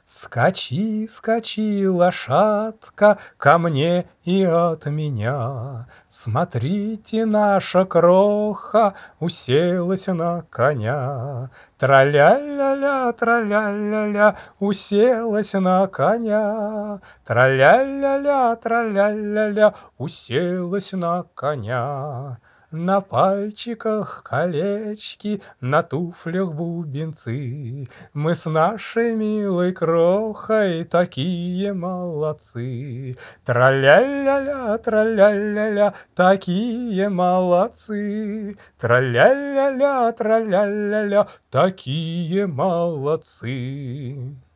Скачи, скачи, лошадка, ко мне и от меня. Смотрите, наша кроха уселась на коня. Тра-ля-ля-ля, тра-ля-ля-ля, уселась на коня. Тра-ля-ля-ля, тра-ля-ля-ля, уселась на коня. На пальчиках колечки, на туфлях бубенцы. Мы с нашей милой крохой такие молодцы. Тра-ля-ля-ля, тра-ля-ля-ля, такие молодцы. Тра-ля-ля-ля, тра-ля-ля-ля, такие молодцы.